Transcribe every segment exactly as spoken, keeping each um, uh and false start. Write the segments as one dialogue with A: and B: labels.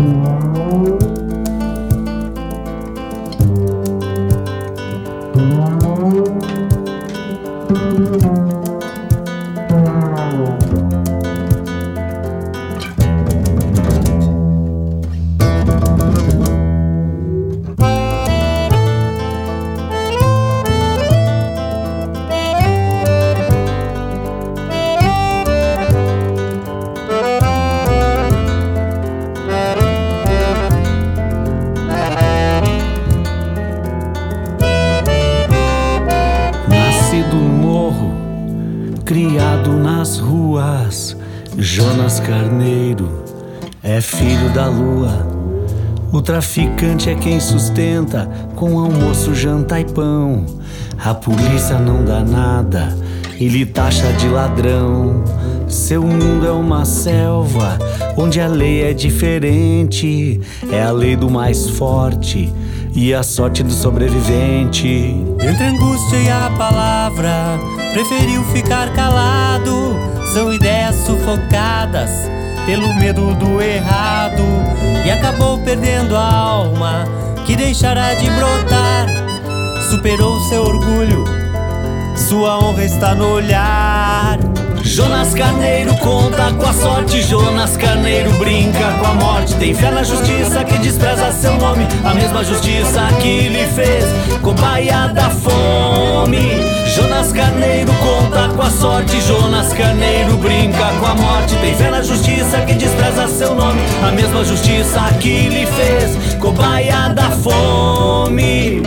A: Criado nas ruas, Jonas Carneiro é filho da lua. O traficante é quem sustenta com almoço, janta e pão. A polícia não dá nada, ele taxa de ladrão. Seu mundo é uma selva, onde a lei é diferente. É a lei do mais forte e a sorte do sobrevivente.
B: Entre a angústia e a palavra, preferiu ficar calado. São ideias sufocadas pelo medo do errado, e acabou perdendo a alma, que deixará de brotar. Superou seu orgulho, sua honra está no olhar.
A: Jonas Carneiro conta com a sorte, Jonas Carneiro brinca com a morte. Tem fé na justiça que despreza seu nome, a mesma justiça que lhe fez cobaia da fome. Jonas Carneiro conta com a sorte, Jonas Carneiro brinca com a morte. Tem fé na justiça que despreza seu nome, a mesma justiça que lhe fez cobaia da fome.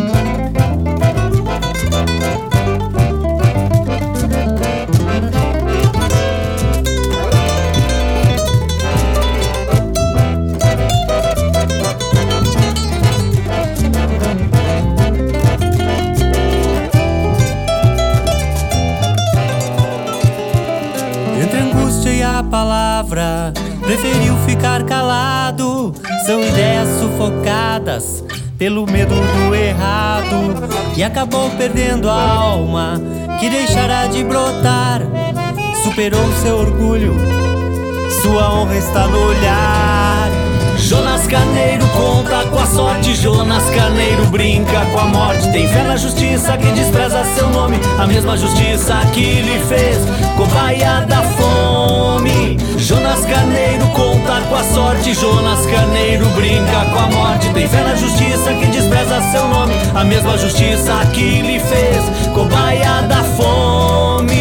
B: Entre a angústia e a palavra, preferiu ficar calado. São ideias sufocadas pelo medo do errado, e acabou perdendo a alma, que deixará de brotar. Superou seu orgulho, sua honra está no olhar.
A: Jonas Carneiro conta com a sorte, Jonas Carneiro brinca com a morte. Tem fé na justiça que despreza seu nome, a mesma justiça que lhe fez cobaia da fome. Jonas Carneiro conta com a sorte, Jonas Carneiro brinca com a morte. Tem fé na justiça que despreza seu nome, a mesma justiça que lhe fez cobaia da fome.